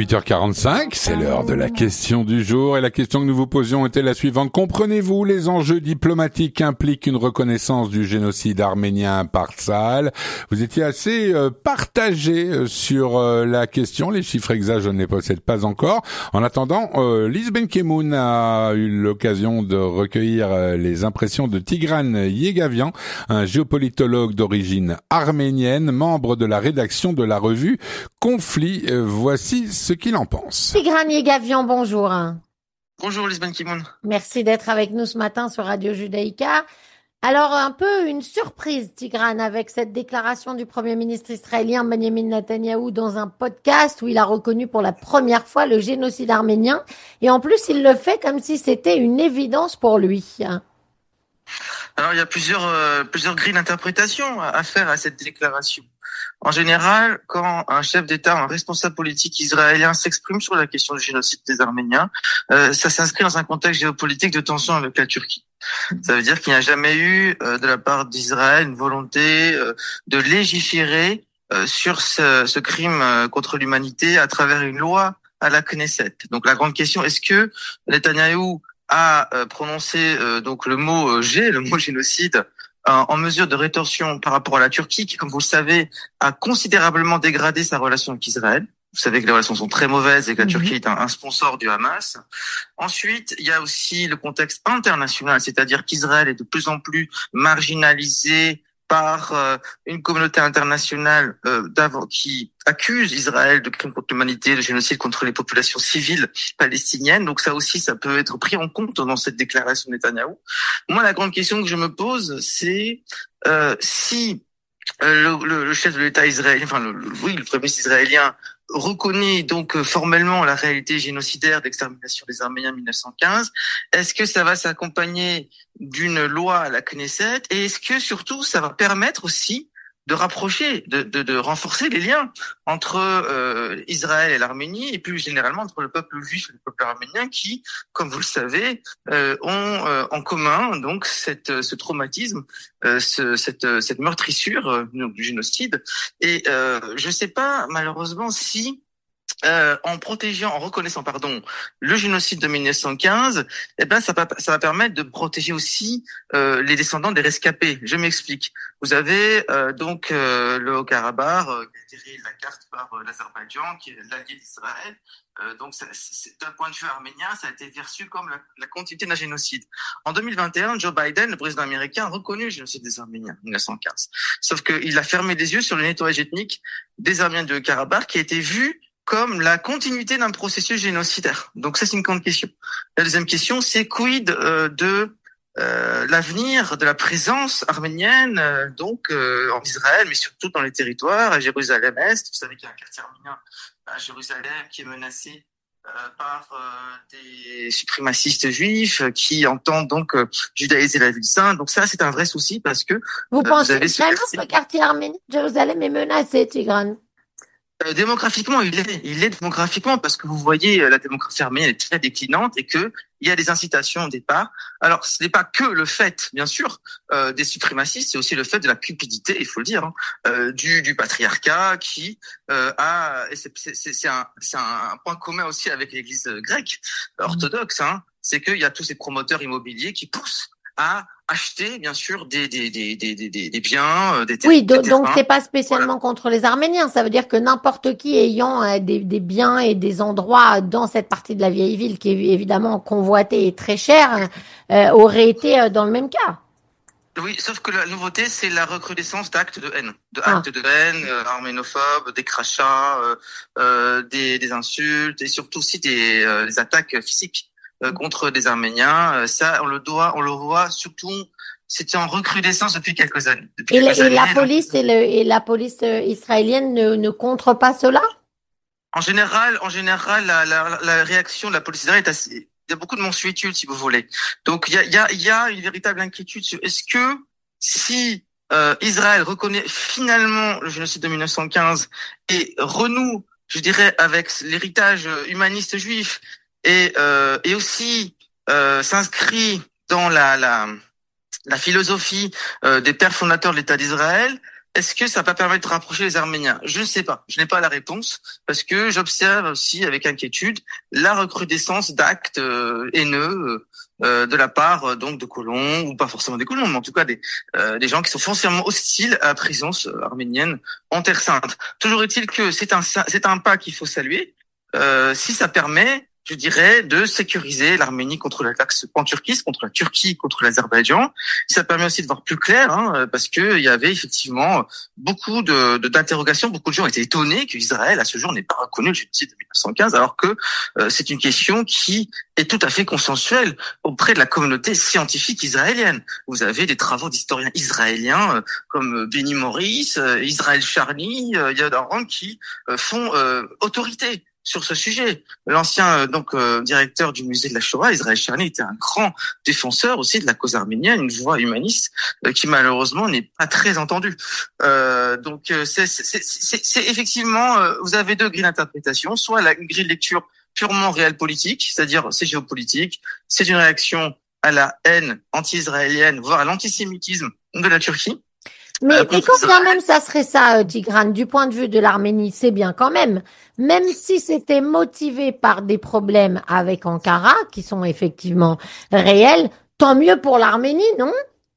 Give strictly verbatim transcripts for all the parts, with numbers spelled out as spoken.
huit heures quarante-cinq, c'est l'heure de la question du jour et la question que nous vous posions était la suivante. Comprenez-vous les enjeux diplomatiques qu'implique une reconnaissance du génocide arménien par Tsahal? Vous étiez assez euh, partagé euh, sur euh, la question. Les chiffres exacts, je ne les possède pas encore. En attendant, euh, Lise Benkemoun a eu l'occasion de recueillir euh, les impressions de Tigran Yegavian, un géopolitologue d'origine arménienne, membre de la rédaction de la revue Conflit. Euh, voici ce qu'il en pense. Tigran Yegavian, bonjour. Bonjour Lise Benkemoun. Merci d'être avec nous ce matin sur Radio Judaïka. Alors, un peu une surprise, Tigran, avec cette déclaration du Premier ministre israélien Benjamin Netanyahou dans un podcast où il a reconnu pour la première fois le génocide arménien. Et en plus, il le fait comme si c'était une évidence pour lui. Alors, il y a plusieurs, euh, plusieurs grilles d'interprétation à faire à cette déclaration. En général, quand un chef d'État, un responsable politique israélien s'exprime sur la question du génocide des Arméniens, euh, ça s'inscrit dans un contexte géopolitique de tension avec la Turquie. Ça veut dire qu'il n'y a jamais eu, euh, de la part d'Israël, une volonté euh, de légiférer euh, sur ce, ce crime euh, contre l'humanité à travers une loi à la Knesset. Donc la grande question, est-ce que Netanyahou a euh, prononcé euh, donc le mot euh, G, le mot génocide, en mesure de rétorsion par rapport à la Turquie, qui, comme vous le savez, a considérablement dégradé sa relation avec Israël. Vous savez que les relations sont très mauvaises et que la Turquie est un, un sponsor du Hamas. Ensuite, il y a aussi le contexte international, c'est-à-dire qu'Israël est de plus en plus marginalisé par euh, une communauté internationale euh, qui accuse Israël de crimes contre l'humanité, de génocide contre les populations civiles palestiniennes. Donc ça aussi, ça peut être pris en compte dans cette déclaration de Netanyahou. Moi, la grande question que je me pose, c'est euh, si euh, le, le, le chef de l'État israélien, enfin le, le, oui, le premier ministre israélien reconnaît donc formellement la réalité génocidaire d'extermination des Arméniens en mille neuf cent quinze, est-ce que ça va s'accompagner d'une loi à la Knesset et est-ce que surtout ça va permettre aussi de rapprocher, de, de, de renforcer les liens entre euh, Israël et l'Arménie et plus généralement entre le peuple juif et le peuple arménien qui, comme vous le savez, euh, ont euh, en commun donc cette, ce traumatisme, euh, ce, cette, cette meurtrissure euh, du génocide. Et euh, je ne sais pas malheureusement si Euh, en protégeant, en reconnaissant, pardon, le génocide de mille neuf cent quinze, eh ben, ça va, ça va permettre de protéger aussi euh, les descendants des rescapés. Je m'explique. Vous avez euh, donc euh, le Haut-Karabakh, euh, qui a été tiré de la carte par euh, l'Azerbaïdjan, qui est l'allié d'Israël. Euh, donc, c'est, c'est, d'un point de vue arménien, ça a été perçu comme la, la continuité d'un génocide. En deux mille vingt et un, Joe Biden, le président américain, a reconnu le génocide des Arméniens en mille neuf cent quinze. Sauf qu'il a fermé les yeux sur le nettoyage ethnique des Arméniens du Haut-Karabakh, qui a été vu comme la continuité d'un processus génocidaire. Donc ça, c'est une grande question. La deuxième question, c'est quid euh, de euh, l'avenir de la présence arménienne euh, donc euh, en Israël, mais surtout dans les territoires, à Jérusalem-Est. Vous savez qu'il y a un quartier arménien à Jérusalem qui est menacé euh, par euh, des suprémacistes juifs qui entendent donc euh, judaïser la ville sainte. Donc ça, c'est un vrai souci parce que... Vous euh, pensez vous vraiment que ce quartier arménien de Jérusalem est menacé, Tigran? Euh, démographiquement, il est, il est démographiquement parce que vous voyez la démographie arménienne est très déclinante et que il y a des incitations au départ. Alors, ce n'est pas que le fait, bien sûr, euh, des suprémacistes, c'est aussi le fait de la cupidité, il faut le dire, hein, euh, du, du patriarcat qui euh, a, et c'est, c'est, c'est, un, c'est un point commun aussi avec l'Église grecque orthodoxe, hein, c'est qu'il y a tous ces promoteurs immobiliers qui poussent à acheter, bien sûr, des, des, des, des, des, des biens, des terrains. Oui, do- donc c'est pas spécialement voilà. contre les Arméniens. Ça veut dire que n'importe qui ayant euh, des, des biens et des endroits dans cette partie de la vieille ville qui est évidemment convoitée et très chère euh, aurait été euh, dans le même cas. Oui, sauf que la nouveauté, c'est la recrudescence d'actes de haine, de actes ah. de haine, euh, arménophobes, des crachats, euh, euh, des, des insultes et surtout aussi des, euh, des attaques physiques. Contre des Arméniens, ça on le doit, on le voit surtout, c'était en recrudescence depuis quelques années. Depuis et, quelques et années, la police donc, et, le, et la police israélienne ne, ne contre pas cela? En général, en général, la, la, la réaction de la police israélienne est assez, il y a beaucoup de mansuétude si vous voulez. Donc il y a, il y a, il y a une véritable inquiétude sur est-ce que si euh, Israël reconnaît finalement le génocide de mille neuf cent quinze et renoue, je dirais, avec l'héritage humaniste juif. Et, euh, et aussi euh, s'inscrit dans la, la, la philosophie euh, des pères fondateurs de l'État d'Israël, est-ce que ça va pas permettre de rapprocher les Arméniens? Je ne sais pas. Je n'ai pas la réponse parce que j'observe aussi avec inquiétude la recrudescence d'actes euh, haineux euh, de la part euh, donc de colons, ou pas forcément des colons, mais en tout cas des euh, des gens qui sont foncièrement hostiles à la présence euh, arménienne en Terre Sainte. Toujours est-il que c'est un c'est un pas qu'il faut saluer euh, si ça permet, je dirais, de sécuriser l'Arménie contre l'attaque pan-turquiste, contre la Turquie, contre l'Azerbaïdjan. Ça permet aussi de voir plus clair, hein, parce que il y avait effectivement beaucoup de, de d'interrogations. Beaucoup de gens étaient étonnés qu'Israël, à ce jour, n'ait pas reconnu le génocide de mille neuf cent quinze, alors que euh, c'est une question qui est tout à fait consensuelle auprès de la communauté scientifique israélienne. Vous avez des travaux d'historiens israéliens euh, comme Benny Morris, euh, Israël Charny, euh, Yad Aron, qui euh, font euh, autorité sur ce sujet. L'ancien euh, donc euh, directeur du musée de la Shoah, Israël Charny, était un grand défenseur aussi de la cause arménienne, une voix humaniste euh, qui malheureusement n'est pas très entendue. Euh, donc euh, c'est, c'est, c'est, c'est, c'est effectivement, euh, vous avez deux grilles d'interprétation, soit la une grille de lecture purement réelle politique, c'est-à-dire c'est géopolitique, c'est une réaction à la haine anti-israélienne, voire à l'antisémitisme de la Turquie. Mais, euh, mais quand bien même ça serait ça, euh, Tigran, du point de vue de l'Arménie, c'est bien quand même. Même si c'était motivé par des problèmes avec Ankara, qui sont effectivement réels, tant mieux pour l'Arménie, non?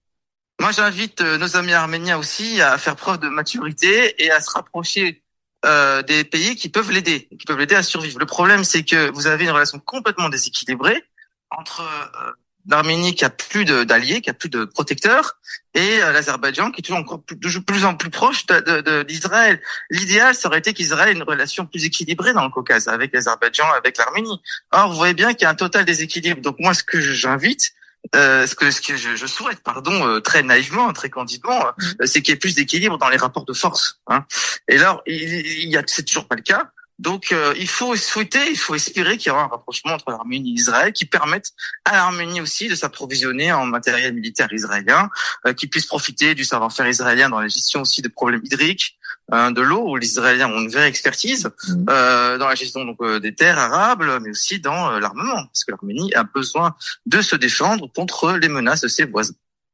Moi, j'invite euh, nos amis arméniens aussi à faire preuve de maturité et à se rapprocher euh, des pays qui peuvent l'aider, qui peuvent l'aider à survivre. Le problème, c'est que vous avez une relation complètement déséquilibrée entre euh, l'Arménie qui a plus de, d'alliés, qui a plus de protecteurs, et euh, l'Azerbaïdjan qui est toujours encore plus, de plus en plus proche de, de, de, d'Israël. L'idéal, ça aurait été qu'Israël ait une relation plus équilibrée dans le Caucase, avec l'Azerbaïdjan, avec l'Arménie. Or, vous voyez bien qu'il y a un total déséquilibre. Donc moi, ce que j'invite, euh, ce que ce que je, je souhaite, pardon, euh, très naïvement, très candidement, euh, c'est qu'il y ait plus d'équilibre dans les rapports de force. Hein. Et là, il, il y a, c'est toujours pas le cas. Donc, euh, il faut souhaiter, il faut espérer qu'il y aura un rapprochement entre l'Arménie et Israël qui permette à l'Arménie aussi de s'approvisionner en matériel militaire israélien, euh, qui puisse profiter du savoir-faire israélien dans la gestion aussi des problèmes hydriques, euh, de l'eau, où les Israéliens ont une vraie expertise, euh, dans la gestion donc euh, des terres arables, mais aussi dans euh, l'armement, parce que l'Arménie a besoin de se défendre contre les menaces de ses voisins.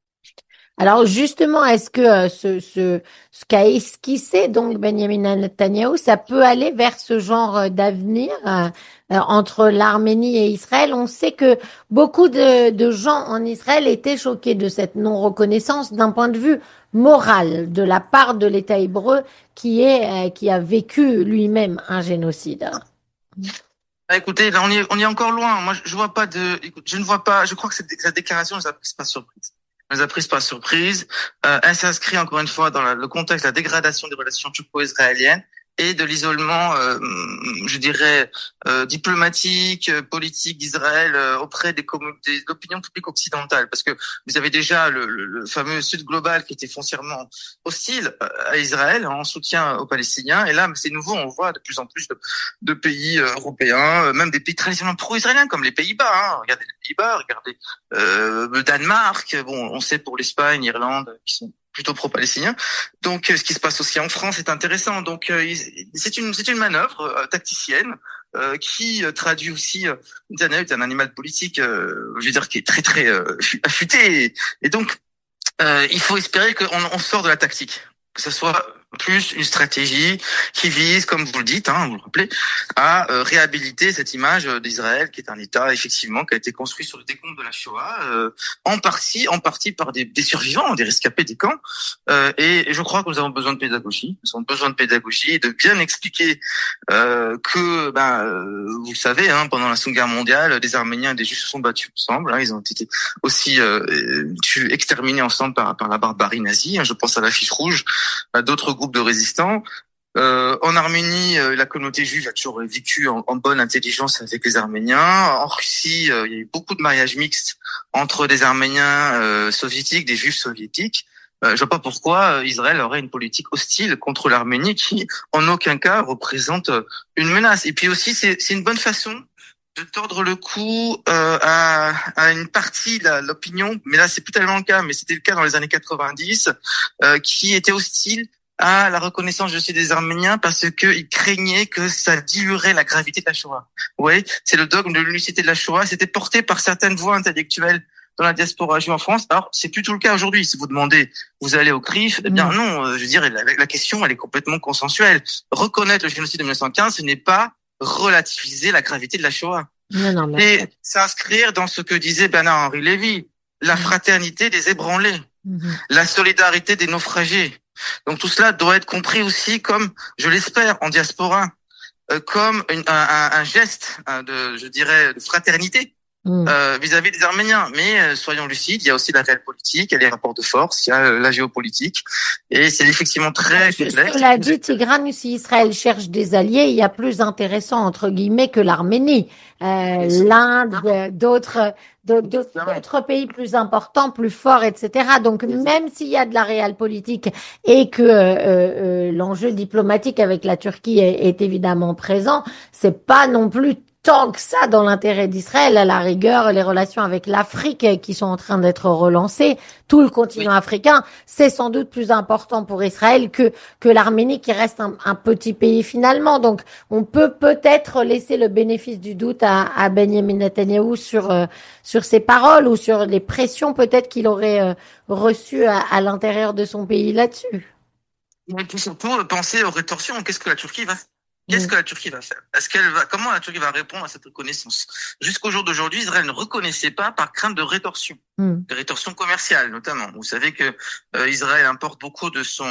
Alors justement, est-ce que euh, ce, ce, ce qu'a esquissé donc Benjamin Netanyahou, ça peut aller vers ce genre euh, d'avenir euh, euh, entre l'Arménie et Israël? On sait que beaucoup de, de gens en Israël étaient choqués de cette non-reconnaissance d'un point de vue moral de la part de l'État hébreu qui est euh, qui a vécu lui-même un génocide. Ah, écoutez, là on y est, on y est encore loin. Moi, je vois pas de, écoute, je ne vois pas. Je crois que cette, cette déclaration ne nous a pris pas surprise. Elle nous a pris pas surprise. Euh, elle s'inscrit encore une fois dans la, le contexte de la dégradation des relations turco-israéliennes et de l'isolement, euh, je dirais, euh, diplomatique, politique d'Israël euh, auprès des communautés, de l'opinion publique occidentale. Parce que vous avez déjà le, le, le fameux Sud global qui était foncièrement hostile à Israël, en soutien aux Palestiniens. Et là, c'est nouveau, on voit de plus en plus de, de pays européens, même des pays traditionnellement pro-israéliens, comme les Pays-Bas. Hein. Regardez les Pays-Bas, regardez euh, le Danemark. Bon, on sait pour l'Espagne, l'Irlande, qui sont plutôt pro-palestinien. Donc, ce qui se passe aussi en France est intéressant. Donc, euh, c'est une c'est une manœuvre euh, tacticienne euh, qui euh, traduit aussi. Euh, Netanyahu est un animal politique, euh, je veux dire, qui est très très euh, affûté. Et, et donc, euh, il faut espérer qu'on on sort de la tactique, que ce soit plus une stratégie qui vise, comme vous le dites, hein, vous le rappelez, à euh, réhabiliter cette image d'Israël, qui est un État effectivement qui a été construit sur le décompte de la Shoah, euh, en partie, en partie par des, des survivants, des rescapés des camps. Euh, et, et je crois que nous avons besoin de pédagogie. Nous avons besoin de pédagogie et de bien expliquer euh, que, ben, euh, vous le savez, hein, pendant la Seconde Guerre mondiale, des Arméniens et des Juifs se sont battus ensemble. Hein, ils ont été aussi euh, tués, exterminés ensemble par, par la barbarie nazie. Hein, je pense à la Fiche Rouge, à d'autres groupes de résistants. Euh, en Arménie, euh, la communauté juive a toujours vécu en, en bonne intelligence avec les Arméniens. En Russie, euh, il y a eu beaucoup de mariages mixtes entre des Arméniens euh, soviétiques, des Juifs soviétiques. Euh, je vois pas pourquoi euh, Israël aurait une politique hostile contre l'Arménie qui, en aucun cas, représente euh, une menace. Et puis aussi, c'est, c'est une bonne façon de tordre le cou euh, à, à une partie de l'opinion, mais là c'est plus tellement le cas, mais c'était le cas dans les années quatre-vingt-dix, euh, qui était hostile à la reconnaissance du génocide des Arméniens parce qu'ils craignaient que ça diluerait la gravité de la Shoah. Vous voyez, c'est le dogme de l'unicité de la Shoah. C'était porté par certaines voix intellectuelles dans la diaspora juive en France. Alors, c'est plus tout le cas aujourd'hui. Si vous demandez, vous allez au C R I F, eh bien non, euh, je veux dire, la, la question, elle est complètement consensuelle. Reconnaître le génocide de mille neuf cent quinze, ce n'est pas relativiser la gravité de la Shoah. Non, non, mais... Et s'inscrire dans ce que disait Bernard-Henri Lévy, la fraternité des ébranlés, mmh. la solidarité des naufragés. Donc tout cela doit être compris aussi comme, je l'espère, en diaspora, euh, comme une, un, un geste hein, de, je dirais, de fraternité mmh. euh, vis-à-vis des Arméniens. Mais euh, soyons lucides, il y a aussi la réelle politique, il y a les rapports de force, il y a euh, la géopolitique, et c'est effectivement très complexe. Cela dit, Tigran, si Israël cherche des alliés, il y a plus intéressant entre guillemets que l'Arménie, euh, l'Inde, d'autres. D'autres, d'autres pays plus importants, plus forts, et cetera. Donc, même s'il y a de la réelle politique et que euh, euh, l'enjeu diplomatique avec la Turquie est, est évidemment présent, c'est pas non plus tant que ça dans l'intérêt d'Israël. À la rigueur, les relations avec l'Afrique qui sont en train d'être relancées, tout le continent oui. africain, c'est sans doute plus important pour Israël que que l'Arménie qui reste un, un petit pays finalement. Donc, on peut peut-être laisser le bénéfice du doute à, à Benjamin Netanyahou sur euh, sur ses paroles ou sur les pressions peut-être qu'il aurait euh, reçues à, à l'intérieur de son pays là-dessus. Mais puis surtout, penser aux rétorsions. Qu'est-ce que la Turquie va faire? Qu'est-ce que la Turquie va faire? Est-ce qu'elle va, comment la Turquie va répondre à cette reconnaissance? Jusqu'au jour d'aujourd'hui, Israël ne reconnaissait pas par crainte de rétorsion, mm. de rétorsion commerciale notamment. Vous savez que euh, Israël importe beaucoup de son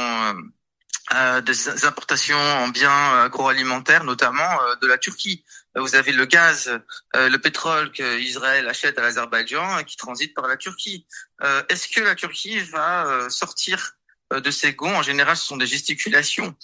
euh, des importations en biens agroalimentaires, notamment euh, de la Turquie. Vous avez le gaz, euh, le pétrole que Israël achète à l'Azerbaïdjan et qui transite par la Turquie. Euh, est-ce que la Turquie va euh, sortir de ses gonds? En général, ce sont des gesticulations.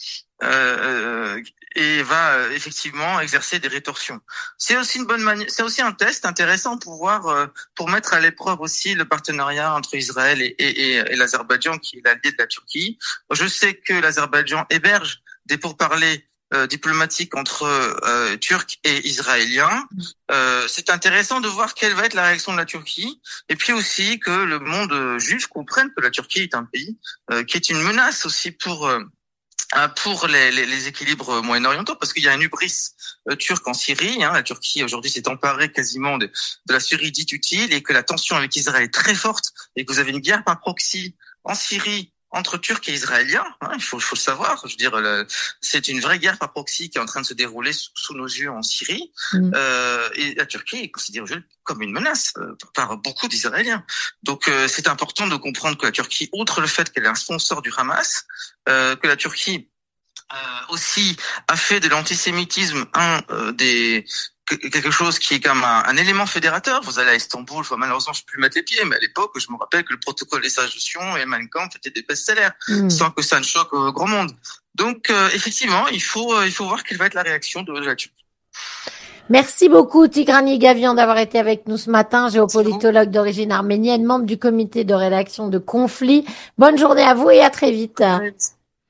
Euh, et va euh, effectivement exercer des rétorsions. C'est aussi une bonne manière, c'est aussi un test intéressant pour voir, euh, pour mettre à l'épreuve aussi le partenariat entre Israël et, et, et, et l'Azerbaïdjan, qui est l'allié de la Turquie. Je sais que l'Azerbaïdjan héberge des pourparlers euh, diplomatiques entre euh, Turcs et Israéliens. Euh, c'est intéressant de voir quelle va être la réaction de la Turquie, et puis aussi que le monde juif comprenne que la Turquie est un pays euh, qui est une menace aussi pour euh, pour les, les, les équilibres moyen-orientaux, parce qu'il y a un hubris euh, turc en Syrie. Hein, la Turquie aujourd'hui s'est emparée quasiment de, de la Syrie dite utile, et que la tension avec Israël est très forte, et que vous avez une guerre par proxy en Syrie entre Turcs et Israéliens. Hein, il faut, il faut le savoir. Je veux dire, le, c'est une vraie guerre par proxy qui est en train de se dérouler sous, sous nos yeux en Syrie. Mmh. Euh, et la Turquie est considérée comme une menace euh, par beaucoup d'Israéliens. Donc, euh, c'est important de comprendre que la Turquie, outre le fait qu'elle est un sponsor du Hamas, euh, que la Turquie euh, aussi a fait de l'antisémitisme un euh, des quelque chose qui est comme un, un élément fédérateur. Vous allez à Istanbul, je vois, malheureusement je peux plus mettre les pieds, mais à l'époque je me rappelle que le protocole des sages de Sion et Mein Kampf étaient des best-sellers, mmh. sans que ça ne choque au grand monde. Donc euh, effectivement, il faut euh, il faut voir quelle va être la réaction de la Turquie. Merci beaucoup Tigrani Gavian d'avoir été avec nous ce matin, géopolitologue d'origine arménienne, membre du comité de rédaction de Conflit. Bonne journée à vous et à très vite.